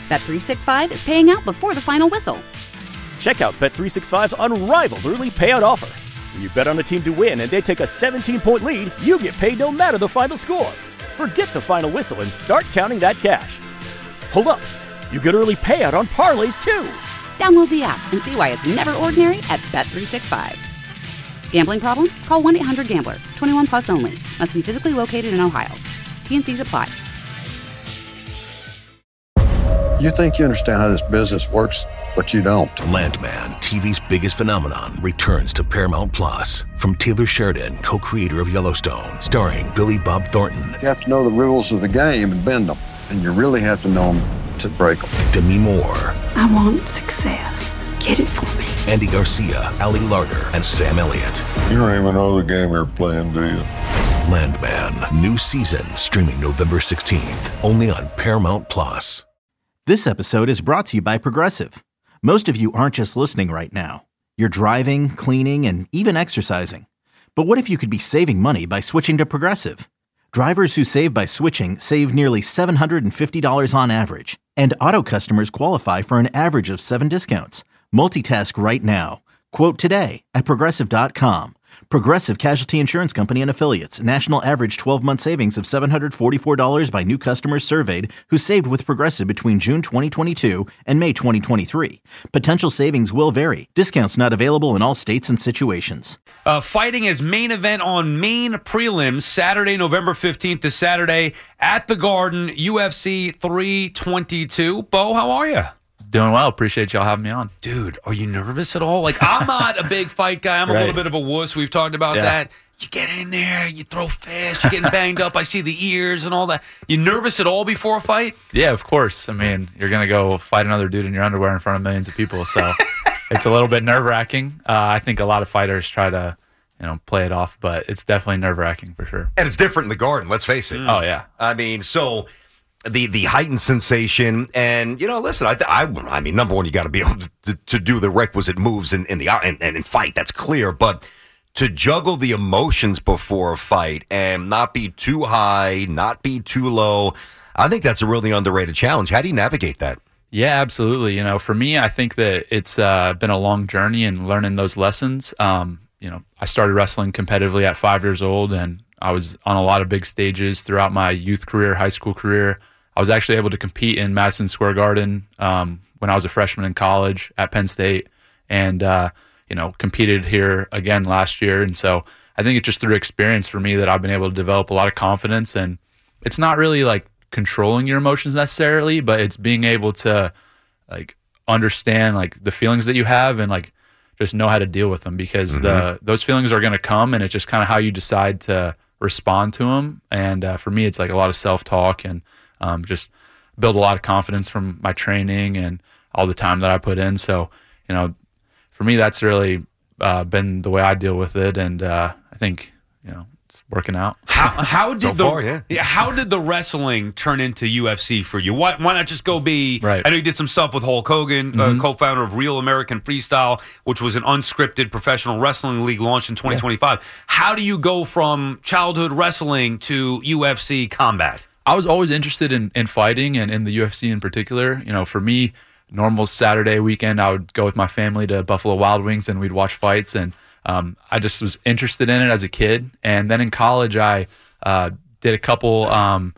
Bet365 is paying out before the final whistle. Check out Bet365's unrivaled early payout offer. When you bet on a team to win and they take a 17-point lead, you get paid no matter the final score. Forget the final whistle and start counting that cash. Hold up. You get early payout on parlays, too. Download the app and see why it's never ordinary at Bet365. Gambling problem? Call 1-800-GAMBLER. 21 plus only. Must be physically located in Ohio. T&Cs apply. You think you understand how this business works, but you don't. Landman, TV's biggest phenomenon, returns to Paramount Plus. From Taylor Sheridan, co-creator of Yellowstone, starring Billy Bob Thornton. You have to know the rules of the game and bend them. And you really have to know them to break them. Demi Moore. I want success. Get it for me. Andy Garcia, Ali Larter, and Sam Elliott. You don't even know the game you're playing, do you? Landman, new season, streaming November 16th, only on Paramount Plus. This episode is brought to you by Progressive. Most of you aren't just listening right now. You're driving, cleaning, and even exercising. But what if you could be saving money by switching to Progressive? Drivers who save by switching save nearly $750 on average. And auto customers qualify for an average of 7 discounts. Multitask right now. Quote today at Progressive.com. Progressive Casualty Insurance Company and Affiliates. National average 12-month savings of $744 by new customers surveyed who saved with Progressive between June 2022 and May 2023. Potential savings will vary. Discounts not available in all states and situations. Fighting as main event on main prelims Saturday, November 15th this Saturday at the Garden, UFC 322. Bo, how are you? Doing well. Appreciate y'all having me on. Dude, are you nervous at all? Like, I'm not a big fight guy. I'm a little bit of a wuss. We've talked about that. You get in there, you throw fists, you're getting banged up. I see the ears and all that. You nervous at all before a fight? Yeah, of course. I mean, you're going to go fight another dude in your underwear in front of millions of people, so it's a little bit nerve-wracking. I think a lot of fighters try to, play it off, but it's definitely nerve-wracking for sure. And it's different in the Garden, let's face it. Oh, yeah. I mean, so the heightened sensation, and listen, I mean, number one, you got to be able to do the requisite moves in fight. That's clear, but to juggle the emotions before a fight and not be too high, not be too low, I think that's a really underrated challenge. How do you navigate that? Yeah, absolutely. For me, I think that it's been a long journey in learning those lessons. I started wrestling competitively at 5 years old, and I was on a lot of big stages throughout my youth career, high school career. I was actually able to compete in Madison Square Garden when I was a freshman in college at Penn State, and competed here again last year. And so I think it's just through experience for me that I've been able to develop a lot of confidence. And it's not really like controlling your emotions necessarily, but it's being able to like understand like the feelings that you have and like just know how to deal with them, because those feelings are going to come, and it's just kind of how you decide to respond to them. And for me, it's like a lot of self-talk and just build a lot of confidence from my training and all the time that I put in. So, for me, that's really been the way I deal with it. And I think, it's working out. How did how did the wrestling turn into UFC for you? Why not just go be, right. I know you did some stuff with Hulk Hogan, co-founder of Real American Freestyle, which was an unscripted professional wrestling league launched in 2025. Yeah. How do you go from childhood wrestling to UFC combat? I was always interested in fighting and in the UFC in particular. For me, normal Saturday weekend, I would go with my family to Buffalo Wild Wings and we'd watch fights. And I just was interested in it as a kid. And then in college, I did a couple kind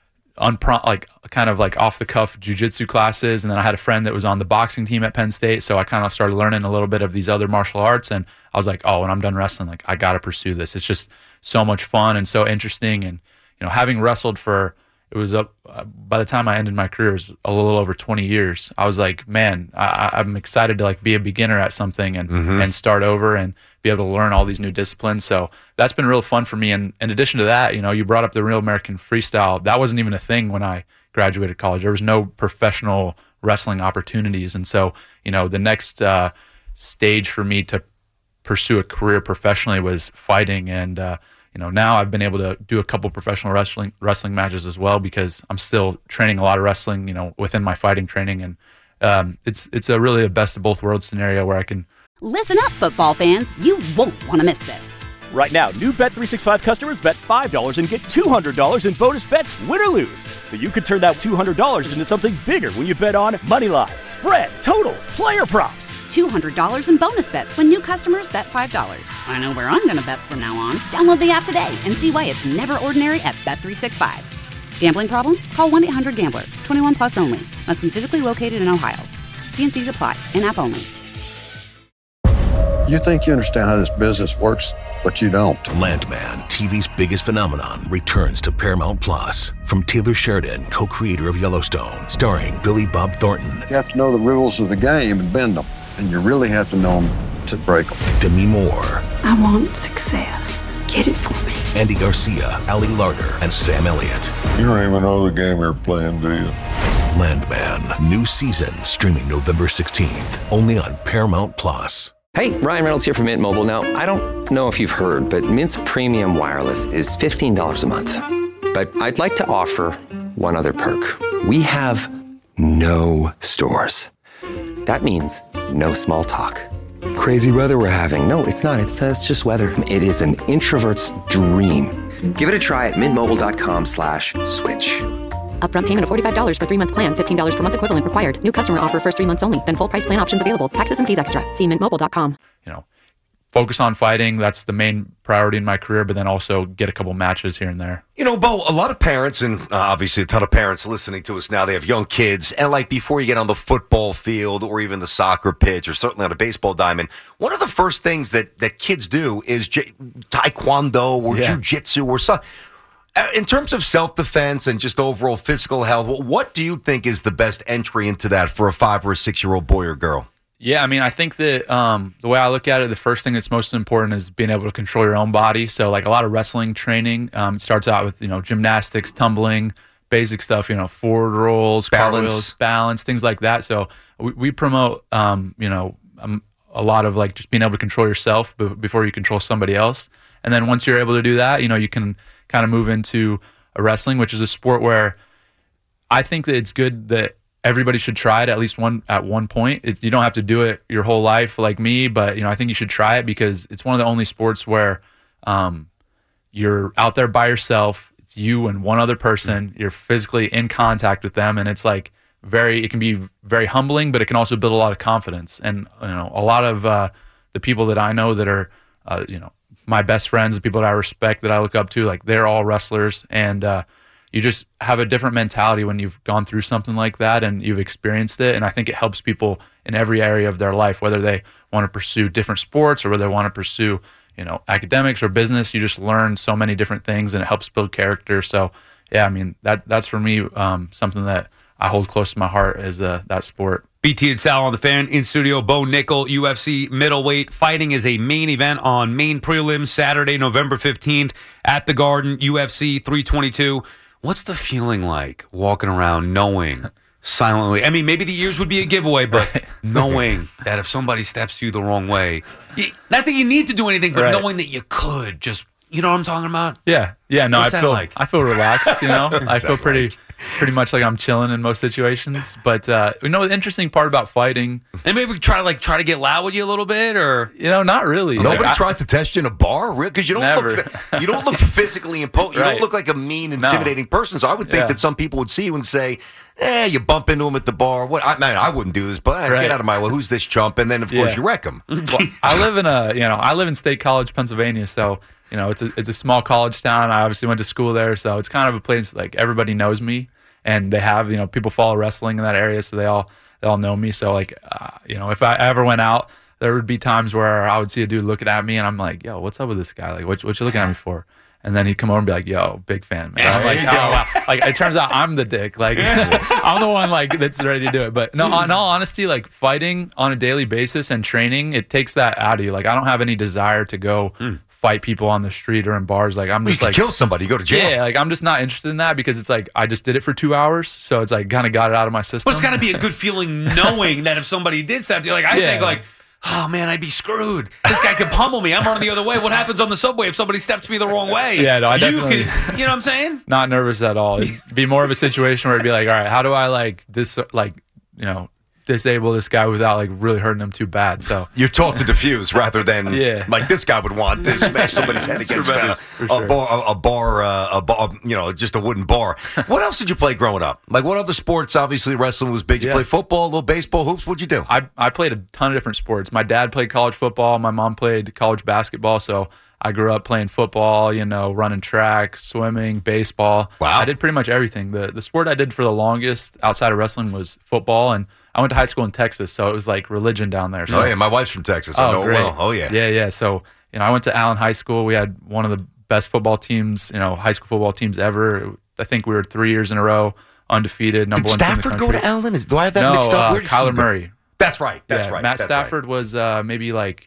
of off the cuff jiu-jitsu classes. And then I had a friend that was on the boxing team at Penn State. So I kind of started learning a little bit of these other martial arts. And I was like, oh, when I'm done wrestling, I got to pursue this. It's just so much fun and so interesting. And, having wrestled it was by the time I ended my career, it was a little over 20 years. I was like, man, I'm excited to be a beginner at something and start over and be able to learn all these new disciplines. So that's been real fun for me. And in addition to that, you brought up the Real American Freestyle. That wasn't even a thing when I graduated college. There was no professional wrestling opportunities. And so, the next stage for me to pursue a career professionally was fighting. And, now I've been able to do a couple professional wrestling matches as well, because I'm still training a lot of wrestling, within my fighting training. And it's a really a best of both worlds scenario where I can. Listen up, football fans. You won't want to miss this. Right now, new Bet365 customers bet $5 and get $200 in bonus bets, win or lose. So you could turn that $200 into something bigger when you bet on moneyline, spread, totals, player props. $200 in bonus bets when new customers bet $5. I know where I'm going to bet from now on. Download the app today and see why it's never ordinary at Bet365. Gambling problem? Call 1-800-GAMBLER. 21 plus only. Must be physically located in Ohio. T&Cs apply. In-app only. You think you understand how this business works, but you don't. Landman, TV's biggest phenomenon, returns to Paramount Plus. From Taylor Sheridan, co-creator of Yellowstone, starring Billy Bob Thornton. You have to know the rules of the game and bend them. And you really have to know them to break them. Demi Moore. I want success. Get it for me. Andy Garcia, Ali Larter, and Sam Elliott. You don't even know the game you're playing, do you? Landman, new season, streaming November 16th, only on Paramount Plus. Hey, Ryan Reynolds here from Mint Mobile. Now, I don't know if you've heard, but Mint's premium wireless is $15 a month. But I'd like to offer one other perk. We have no stores. That means no small talk. Crazy weather we're having. No, it's not. It's just weather. It is an introvert's dream. Give it a try at mintmobile.com/switch. Upfront payment of $45 for 3-month plan. $15 per month equivalent required. New customer offer first 3 months only. Then full price plan options available. Taxes and fees extra. See mintmobile.com. Focus on fighting. That's the main priority in my career, but then also get a couple matches here and there. Bo, a lot of parents, and obviously a ton of parents listening to us now, they have young kids. And before you get on the football field or even the soccer pitch or certainly on a baseball diamond, one of the first things that kids do is taekwondo or jiu-jitsu or something. In terms of self-defense and just overall physical health, what do you think is the best entry into that for a 5 or a 6-year-old boy or girl? Yeah, I think that the way I look at it, the first thing that's most important is being able to control your own body. So a lot of wrestling training starts out with, gymnastics, tumbling, basic stuff, forward rolls, cartwheels, balance, things like that. So we promote, a lot of just being able to control yourself before you control somebody else. And then once you're able to do that, you can kind of move into a wrestling, which is a sport where I think that it's good that everybody should try it at least at one point. You don't have to do it your whole life like me, but I think you should try it because it's one of the only sports where you're out there by yourself. It's you and one other person. You're physically in contact with them, and it's it can be very humbling, but it can also build a lot of confidence. And a lot of the people that I know that are my best friends, the people that I respect, that I look up to, they're all wrestlers, and you just have a different mentality when you've gone through something like that and you've experienced it. And I think it helps people in every area of their life, whether they want to pursue different sports or whether they want to pursue, academics or business. You just learn so many different things, and it helps build character. So, yeah, that's for me something that I hold close to my heart is that sport. BT and Sal on the Fan in studio. Bo Nickel, UFC middleweight. Fighting is a main event on main prelims Saturday, November 15th at the Garden, UFC 322. What's the feeling like walking around knowing silently? Maybe the ears would be a giveaway, but knowing that if somebody steps to you the wrong way, not that you need to do anything, but knowing that you could just, you know what I'm talking about? Yeah. No, I feel relaxed, I feel pretty much like I'm chilling in most situations. But the interesting part about fighting, and maybe try to get loud with you a little bit, or not really. Nobody tried to test you in a bar, because you don't look physically imposing. You don't look like a mean, intimidating person. So I would think that some people would see you and say, you bump into him at the bar. What? I wouldn't do this, but get out of my way. Who's this chump? And then of course you wreck him. Well, I live in State College, Pennsylvania, so. It's a small college town. I obviously went to school there, so it's kind of a place everybody knows me, and they have people follow wrestling in that area, so they all know me. So if I ever went out, there would be times where I would see a dude looking at me, and I'm like, "Yo, what's up with this guy? What you looking at me for?" And then he'd come over and be like, "Yo, big fan, man." I'm like, "Oh, wow." It turns out I'm the dick. I'm the one that's ready to do it. But no, in all honesty, fighting on a daily basis and training, it takes that out of you. I don't have any desire to go fight people on the street or in bars. I'm just kill somebody, go to jail. Yeah, I'm just not interested in that, because it's I just did it for 2 hours, so it's kind of got it out of my system. But it's got to be a good feeling knowing that if somebody did step you, I think oh man, I'd be screwed. This guy could pummel me. I'm running the other way. What happens on the subway if somebody steps me the wrong way? Yeah, no, I definitely. You know what I'm saying? Not nervous at all. It'd be more of a situation where it'd be all right, how do I disable this guy without like really hurting him too bad. So you're taught to diffuse rather than like this guy would want to smash somebody's head against a bar, just a wooden bar. What else did you play growing up? Like what other sports? Obviously, wrestling was big. You play football, a little baseball, hoops. What'd you do? I played a ton of different sports. My dad played college football. My mom played college basketball. So I grew up playing football, running track, swimming, baseball. Wow. I did pretty much everything. The sport I did for the longest outside of wrestling was football, and I went to high school in Texas, so it was like religion down there. So, oh, yeah, my wife's from Texas. I know it well. Oh, yeah. Yeah. So, I went to Allen High School. We had one of the best football teams, high school football teams ever. I think we were 3 years in a row undefeated, number one team in the country. Did Stafford go to Allen? Do I have that mixed up? Kyler Murray. That's right. That's right. Matt Stafford was maybe like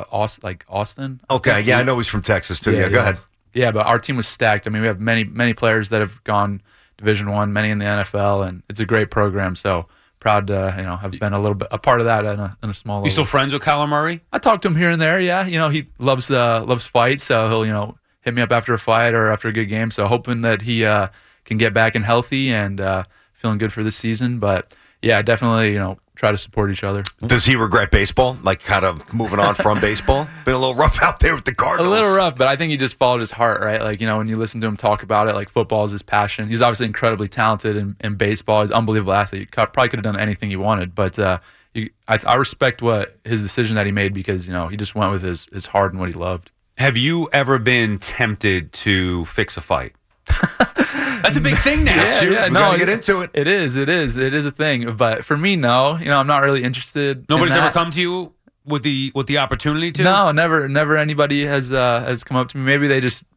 Austin. Okay, yeah, I know he's from Texas too. Yeah, go ahead. Yeah, but our team was stacked. I mean, we have many players that have gone Division I, many in the NFL, and it's a great program. So proud to have been a little bit a part of that in a small level. You still friends with Kyler Murray? I talk to him here and there. Yeah, he loves fights, so he'll hit me up after a fight or after a good game. So hoping that he can get back and healthy and feeling good for this season. But yeah, definitely try to support each other. Does he regret baseball? Like kind of moving on from baseball? Been a little rough out there with the Cardinals. A little rough, but I think he just followed his heart, right? Like, when you listen to him talk about it, like football is his passion. He's obviously incredibly talented in baseball. He's an unbelievable athlete. Probably could have done anything he wanted, but I respect his decision that he made because, he just went with his heart and what he loved. Have you ever been tempted to fix a fight? That's a big thing now. Yeah, we gotta get into it. It is a thing. But for me, no. I'm not really interested. Nobody's ever come to you with the opportunity to? No, never anybody has come up to me. Maybe they just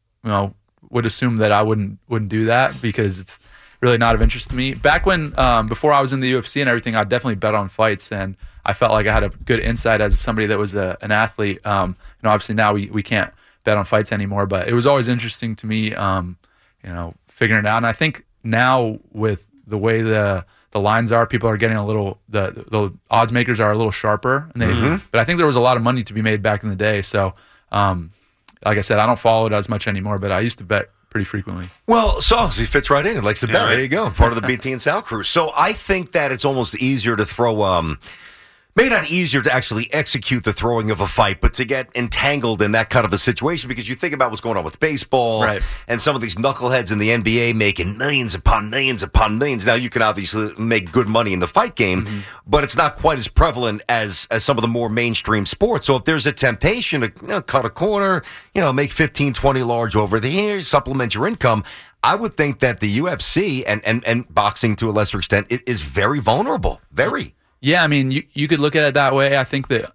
would assume that I wouldn't do that because it's really not of interest to me. Back when before I was in the UFC and everything, I definitely bet on fights, and I felt like I had a good insight as somebody that was an athlete. Obviously now we can't bet on fights anymore, but it was always interesting to me. Figuring it out. And I think now with the way the lines are, people are getting a little, the odds makers are a little sharper. And but I think there was a lot of money to be made back in the day. So, like I said, I don't follow it as much anymore, but I used to bet pretty frequently. Well, he fits right in. He likes to bet. Right. There you go. Part of the BT and Sal crew. So I think that it's almost easier to throw, maybe not easier to actually execute the throwing of a fight, but to get entangled in that kind of a situation because you think about what's going on with baseball and some of these knuckleheads in the NBA making millions upon millions upon millions. Now, you can obviously make good money in the fight game, but it's not quite as prevalent as some of the more mainstream sports. So if there's a temptation to cut a corner, make 15, 20 large over here, supplement your income, I would think that the UFC and boxing to a lesser extent is very vulnerable. Very. Yeah, I mean, you could look at it that way. I think that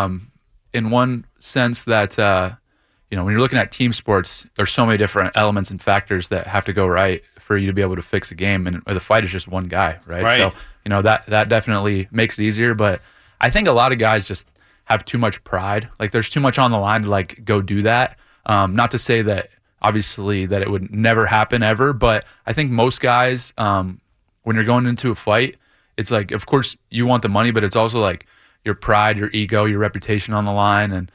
in one sense that, when you're looking at team sports, there's so many different elements and factors that have to go right for you to be able to fix a game. And the fight is just one guy, right? So, that definitely makes it easier. But I think a lot of guys just have too much pride. Like, there's too much on the line to, go do that. Not to say that, obviously, that it would never happen ever. But I think most guys, when you're going into a fight, it's like, of course, you want the money, but it's also like your pride, your ego, your reputation on the line. And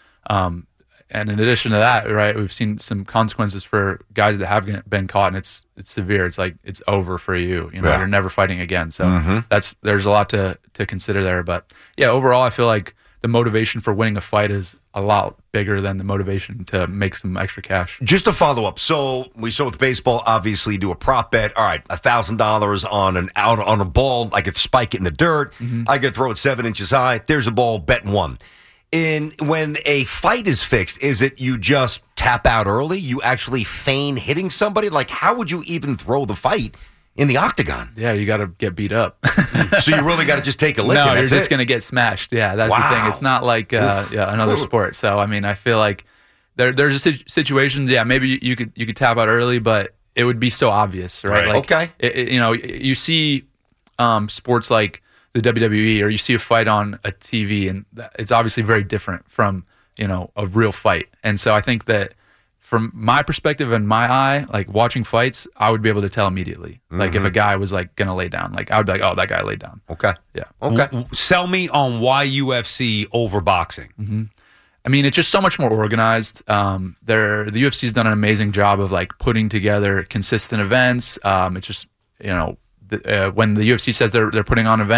in addition to that, right, we've seen some consequences for guys that have been caught, and it's severe. It's like it's over for you. You're never fighting again. So there's a lot to consider there. But yeah, overall, I feel like the motivation for winning a fight is a lot bigger than the motivation to make some extra cash. Just to follow up, so we saw with baseball, obviously you do a prop bet. All right, $1,000 on a ball. I could spike it in the dirt. I could throw it 7 inches high. There's a ball, bet one. When a fight is fixed, is it you just tap out early? You actually feign hitting somebody? Like, how would you even throw the fight in the octagon? Yeah, you got to get beat up. So you really got to just take a lick. No, and you're just going to get smashed. Yeah, that's the thing. It's not like another sport. So I mean, I feel like there's situations. Yeah, maybe you could tap out early, but it would be so obvious, right? Like, okay. You see sports like the WWE, or you see a fight on a TV, and it's obviously very different from a real fight. And so I think that, from my perspective and my eye, like watching fights, I would be able to tell immediately. Like if a guy was like going to lay down, like I would be like, oh, that guy laid down. Okay. Yeah. Okay. Sell me on why UFC over boxing. I mean, it's just so much more organized. The UFC's done an amazing job of like putting together consistent events. It's just, when the UFC says they're putting on an event,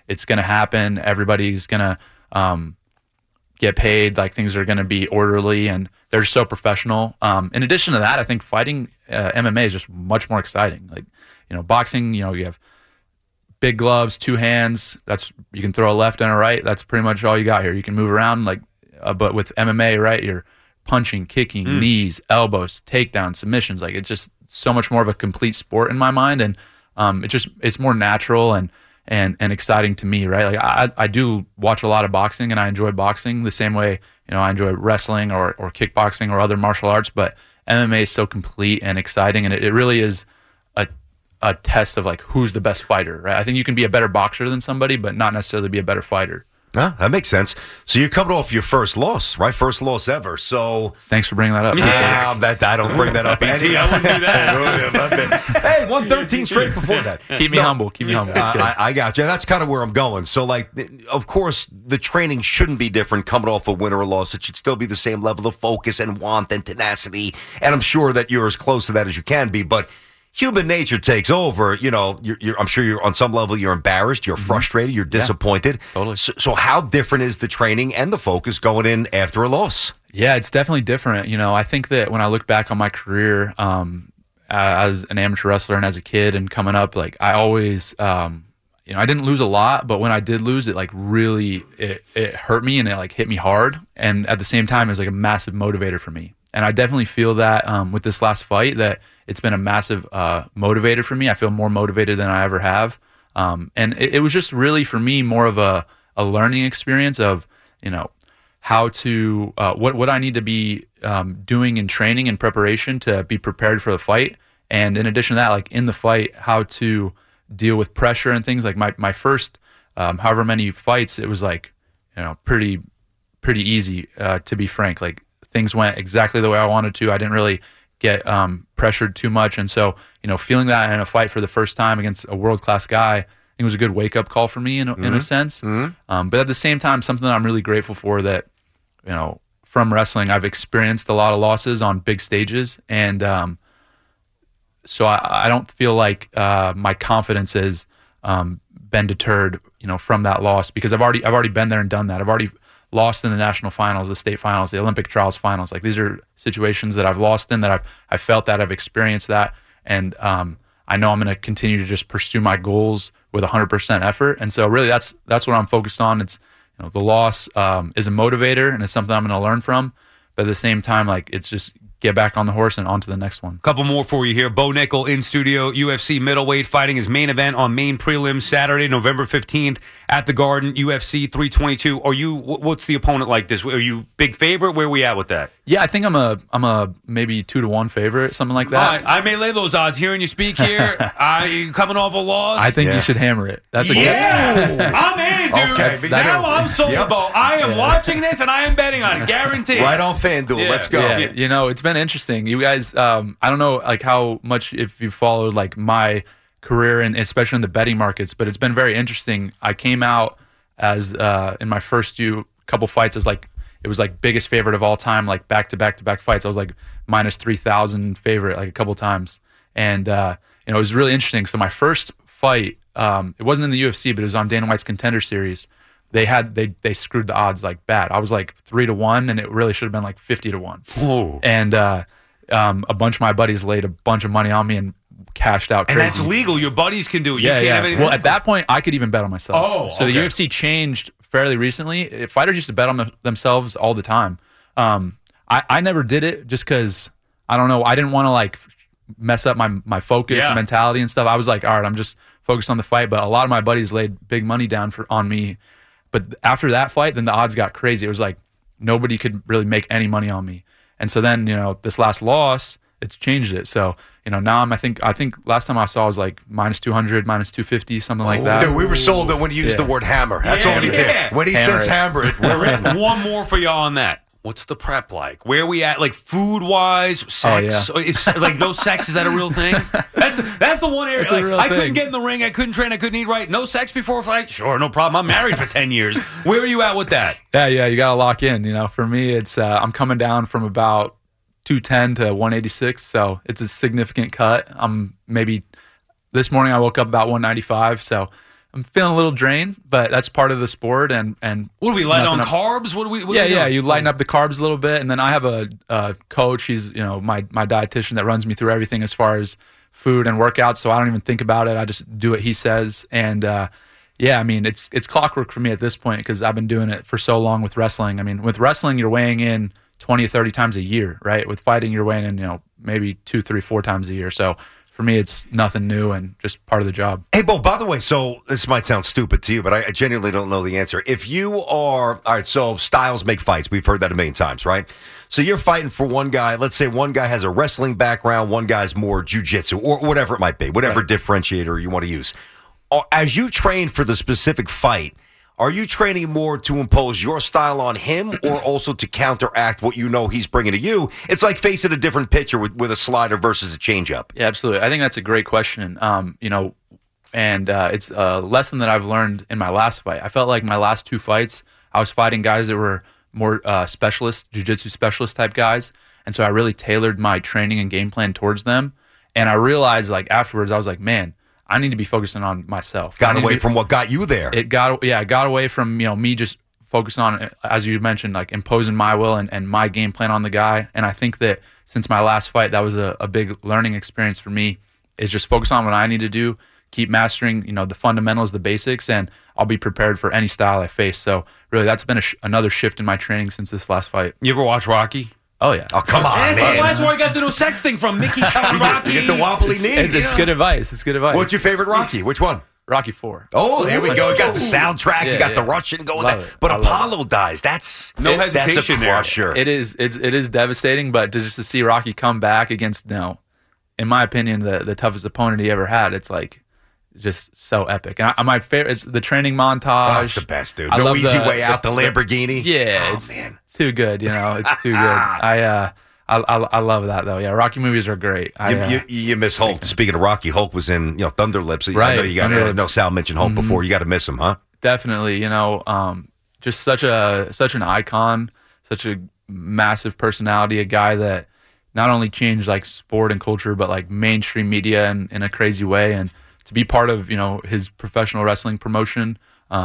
it's going to happen. Everybody's going to get paid. Like things are going to be orderly, and they're just so professional. In addition to that, I think fighting MMA is just much more exciting. Like, boxing, you have big gloves, 2 hands. You can throw a left and a right. That's pretty much all you got here. You can move around but with MMA, right, you're punching, kicking, knees, elbows, takedowns, submissions. Like it's just so much more of a complete sport in my mind, and it's more natural and exciting to me, right? Like I do watch a lot of boxing, and I enjoy boxing the same way I enjoy wrestling or kickboxing or other martial arts. But MMA is so complete and exciting, and it really is a test of like who's the best fighter, right? I think you can be a better boxer than somebody, but not necessarily be a better fighter. That makes sense. So you're coming off your first loss, right? First loss ever. So thanks for bringing that up. I don't bring that up. I wouldn't do that. Hey, 113 straight before that. Keep me humble. I got you. That's kind of where I'm going. So, like, of course, the training shouldn't be different coming off a win or a loss. It should still be the same level of focus and want and tenacity. And I'm sure that you're as close to that as you can be. But human nature takes over. I'm sure you're on some level you're embarrassed, you're frustrated, you're disappointed. Yeah, totally. So how different is the training and the focus going in after a loss? Yeah, it's definitely different. I think that when I look back on my career as an amateur wrestler and as a kid and coming up, like I always, I didn't lose a lot, but when I did lose, it like really it hurt me and it like hit me hard. And at the same time, it was like a massive motivator for me. And I definitely feel that with this last fight that it's been a massive motivator for me. I feel more motivated than I ever have. And it was just really for me more of a learning experience of, how to, what I need to be doing in training and preparation to be prepared for the fight. And in addition to that, like in the fight, how to deal with pressure and things. Like my first however many fights, it was like, pretty easy to be frank. Like things went exactly the way I wanted to. I didn't really get pressured too much. And so, feeling that in a fight for the first time against a world-class guy, I think it was a good wake-up call for me in a sense. Mm-hmm. But at the same time, something that I'm really grateful for that, from wrestling, I've experienced a lot of losses on big stages. And so I don't feel like my confidence has been deterred, from that loss because I've already been there and done that. I've already lost in the national finals, the state finals, the Olympic trials finals. Like these are situations that I've lost in, that I've felt that, I've experienced that. And I know I'm going to continue to just pursue my goals with 100% effort. And so really that's what I'm focused on. It's, the loss is a motivator and it's something I'm going to learn from. But at the same time, like it's just get back on the horse and on to the next one. Couple more for you here. Bo Nickel in studio, UFC middleweight, fighting his main event on main prelims Saturday, November 15th at the Garden, UFC 322. What's the opponent like this? Are you big favorite? Where are we at with that? Yeah, I think I'm a maybe 2-1 favorite, something like that. I may lay those odds hearing you speak here. Coming off a loss. I think you should hammer it. That's I'm in, dude. Okay. Now I'm sold, Bo. I am watching this and I am betting on it, guaranteed. Right on FanDuel. Yeah. Let's go. Yeah. It's been interesting. You guys, I don't know like how much if you followed like my career and especially in the betting markets, but it's been very interesting. I came out as in my first couple fights as like it was like biggest favorite of all time, like back to back fights. I was like minus 3,000 favorite like a couple times, and it was really interesting. So my first fight, it wasn't in the UFC, but it was on Dana White's Contender Series. They screwed the odds like bad. I was like 3-1, and it really should have been like 50-1. Whoa. And a bunch of my buddies laid a bunch of money on me and cashed out crazy. And that's legal. Your buddies can do it. You can't have anything. Well, at that point, I could even bet on myself. Oh, so the UFC changed fairly recently. Fighters used to bet on themselves all the time. I never did it just because, I don't know, I didn't want to like mess up my focus and mentality and stuff. I was like, all right, I'm just focused on the fight. But a lot of my buddies laid big money down on me. But after that fight, then the odds got crazy. It was like nobody could really make any money on me. And so then, this last loss, it's changed it. So, now I think last time I saw was like minus 200, minus 250, something like that. Dude, we were sold that when he used the word hammer. That's all he did. When he says hammer it, we're in. One more for y'all on that. What's the prep like? Where are we at, like food-wise, sex? Oh, yeah. It's like no sex. Is that a real thing? That's the one area. Like, I couldn't get in the ring. I couldn't train. I couldn't eat right. No sex before a fight? Sure, no problem. I'm married for 10 years. Where are you at with that? Yeah. You got to lock in. For me, it's I'm coming down from about 210 to 186, so it's a significant cut. Maybe this morning I woke up about 195, so I'm feeling a little drained, but that's part of the sport. And what do we light on carbs? What do we? You lighten up the carbs a little bit, and then I have a coach. He's my dietitian that runs me through everything as far as food and workouts. So I don't even think about it. I just do what he says, and I mean it's clockwork for me at this point because I've been doing it for so long with wrestling. I mean, with wrestling, you're weighing in 20 or 30 times a year, right? With fighting, you're weighing in maybe 2, 3, 4 times a year. So for me, it's nothing new and just part of the job. Hey, Bo, by the way, so this might sound stupid to you, but I genuinely don't know the answer. If you are, all right, so styles make fights. We've heard that a million times, right? So you're fighting for one guy. Let's say one guy has a wrestling background, one guy's more jiu-jitsu or whatever it might be, whatever differentiator you want to use. As you train for the specific fight, are you training more to impose your style on him or also to counteract what you know he's bringing to you? It's like facing a different pitcher with a slider versus a changeup. Yeah, absolutely. I think that's a great question. It's a lesson that I've learned in my last fight. I felt like my last 2 fights, I was fighting guys that were more specialist, jiu-jitsu specialist type guys. And so I really tailored my training and game plan towards them. And I realized afterwards, I was like, man, I need to be focusing on myself. Got away from what got you there. It got away from me just focusing on, as you mentioned, like imposing my will and my game plan on the guy. And I think that since my last fight, that was a big learning experience for me. Is just focus on what I need to do, keep mastering the fundamentals, the basics, and I'll be prepared for any style I face. So really, that's been another shift in my training since this last fight. You ever watch Rocky? Oh, yeah. Oh, come on, man. That's where I got the no sex thing from. Mickey telling Rocky. You get the wobbly knees. It's good advice. It's good advice. What's your favorite Rocky? Which one? Rocky 4. Oh, there we go. You got the soundtrack. You got the Russian going there. But Apollo dies. That's no hesitation. That's a crusher. It is devastating, but to see Rocky come back against, in my opinion, the toughest opponent he ever had, it's like just so epic. And my favorite is the training montage. Oh, it's the best, dude. No easy way out. The Lamborghini. It's too good. It's too good. I love that though. Yeah, Rocky movies are great. You miss Hulk. Speaking of Rocky, Hulk was in Thunder Lips. Right. I know you got. I know Sal mentioned Hulk before. You got to miss him, huh? Definitely. Just such an icon, such a massive personality. A guy that not only changed like sport and culture, but like mainstream media in a crazy way. And to be part of his professional wrestling promotion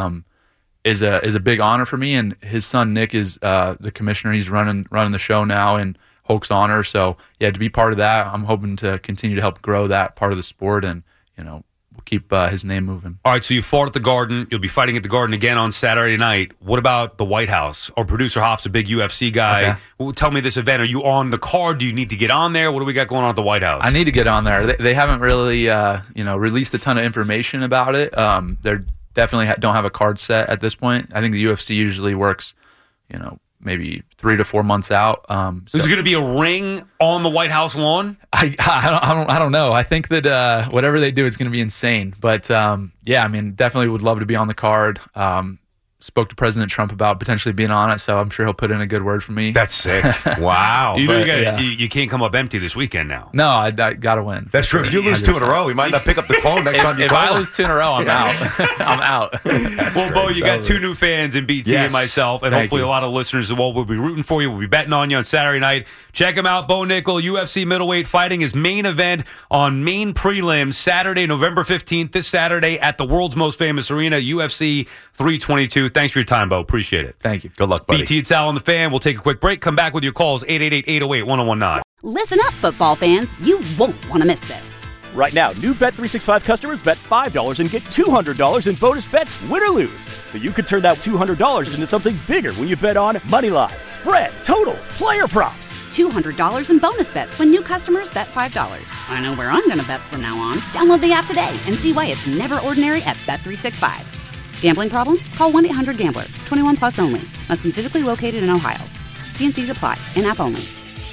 is a big honor for me. And his son Nick is the commissioner. He's running the show now in Hulk's honor. So yeah, to be part of that, I'm hoping to continue to help grow that part of the sport, and we'll keep his name moving. All right, so you fought at the Garden. You'll be fighting at the Garden again on Saturday night. What about the White House? Our producer Hoff's a big UFC guy. Okay. Tell me this event. Are you on the card? Do you need to get on there? What do we got going on at the White House? I need to get on there. They haven't really released a ton of information about it. They're definitely don't have a card set at this point. I think the UFC usually works, maybe 3 to 4 months out. So is it going to be a ring on the White House lawn? I don't know. I think that whatever they do is going to be insane. But definitely would love to be on the card. Spoke to President Trump about potentially being on it, so I'm sure he'll put in a good word for me. That's sick. Wow. You can't come up empty this weekend now. No, I got to win. That's true. If you lose 2 in a row, he might not pick up the phone next time you call him. If I lose 2 in a row, I'm out. I'm out. Well, Bo, you got 2 new fans in BT and myself, and hopefully a lot of listeners as well will be rooting for you. We'll be betting on you on Saturday night. Check him out, Bo Nickel, UFC middleweight fighting his main event on main prelims Saturday, November 15th, this Saturday at the world's most famous arena, UFC 322. Thanks for your time, Bo. Appreciate it. Thank you. Good luck, buddy. BT and Sal on the Fan. We'll take a quick break. Come back with your calls, 888-808-1019. Listen up, football fans. You won't want to miss this. Right now, new Bet365 customers bet $5 and get $200 in bonus bets, win or lose. So you could turn that $200 into something bigger when you bet on moneyline, spread, totals, player props. $200 in bonus bets when new customers bet $5. I know where I'm going to bet from now on. Download the app today and see why it's never ordinary at Bet365. Gambling problem? Call 1-800-GAMBLER. 21 plus only. Must be physically located in Ohio. T&Cs apply. In-app only.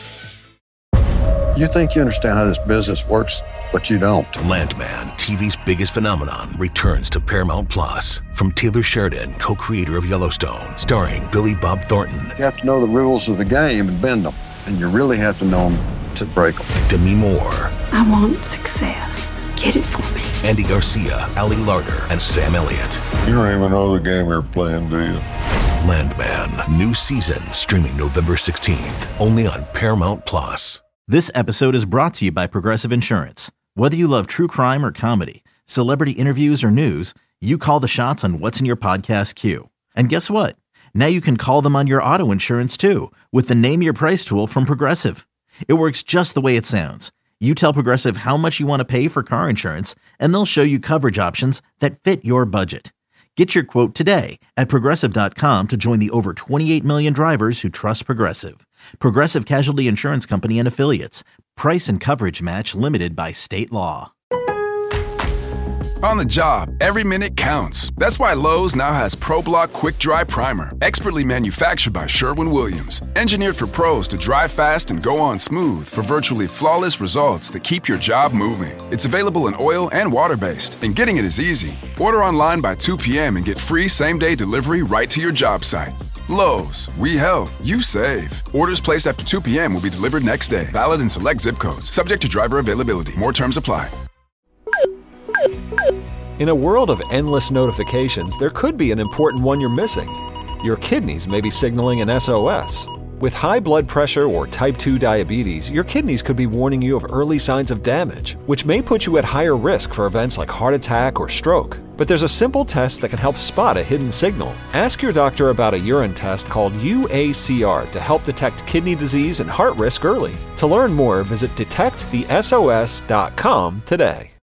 You think you understand how this business works, but you don't. Landman, TV's biggest phenomenon, returns to Paramount Plus. From Taylor Sheridan, co-creator of Yellowstone, starring Billy Bob Thornton. You have to know the rules of the game and bend them. And you really have to know them to break them. Demi Moore. I want success. Get it for me. Andy Garcia, Ali Larter, and Sam Elliott. You don't even know the game you're playing, do you? Landman, new season, streaming November 16th, only on Paramount Plus. This episode is brought to you by Progressive Insurance. Whether you love true crime or comedy, celebrity interviews or news, You call the shots on what's in your podcast queue. And guess what? Now you can call them on your auto insurance too with the Name Your Price tool from Progressive. It works just the way it sounds. You tell Progressive how much you want to pay for car insurance, and they'll show you coverage options that fit your budget. Get your quote today at Progressive.com to join the over 28 million drivers who trust Progressive. Progressive Casualty Insurance Company and Affiliates. Price and coverage match limited by state law. On the job, every minute counts. That's why Lowe's now has ProBlock Quick Dry Primer, expertly manufactured by Sherwin-Williams. Engineered for pros to dry fast and go on smooth for virtually flawless results that keep your job moving. It's available in oil and water-based, and getting it is easy. Order online by 2 p.m. and get free same-day delivery right to your job site. Lowe's, we help, you save. Orders placed after 2 p.m. will be delivered next day. Valid in select zip codes. Subject to driver availability. More terms apply. In a world of endless notifications, there could be an important one you're missing. Your kidneys may be signaling an SOS. With high blood pressure or type 2 diabetes, your kidneys could be warning you of early signs of damage, which may put you at higher risk for events like heart attack or stroke. But there's a simple test that can help spot a hidden signal. Ask your doctor about a urine test called UACR to help detect kidney disease and heart risk early. To learn more, visit detectthesos.com today.